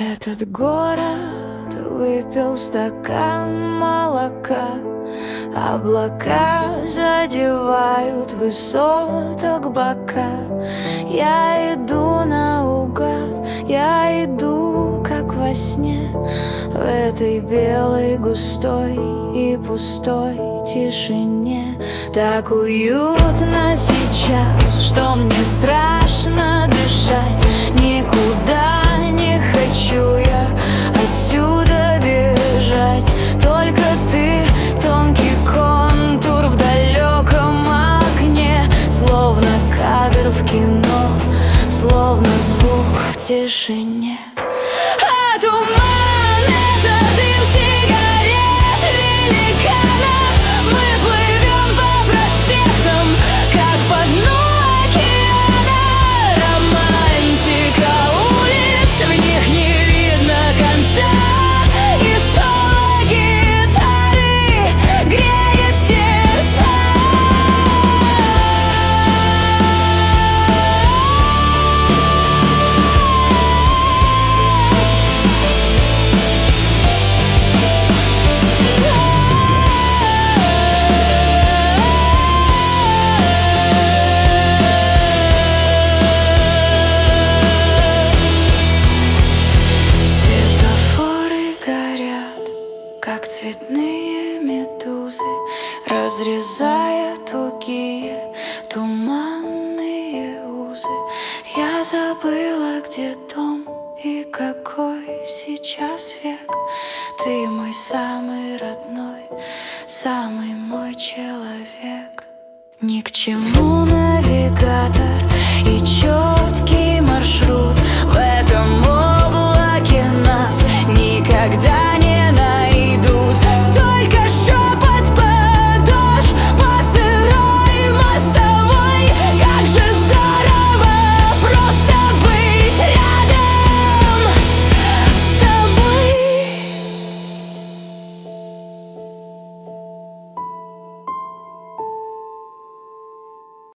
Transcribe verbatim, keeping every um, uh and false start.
Этот город выпил стакан молока, облака задевают высоток бока. Я иду наугад, я иду как во сне, в этой белой густой и пустой тишине. Так уютно сейчас, что мне страшно дышать. Никуда не хочу я отсюда бежать. Только ты, тонкий контур в далеком окне, словно кадр в кино, словно звук в тишине. А туман — это дым сигарет великана. Мы плывем по проспектам, как по дну океана. Романтика улиц, в них не видно конца. И соло гитары греет сердца. Светофоры горят, как цветные медузы, разрезая тугие туманные узы. Я забыла, где дом и какой сейчас век. Ты мой самый родной, самый мой человек. Ни к чему навигатор и четкий маршрут. В этом облаке нас никогда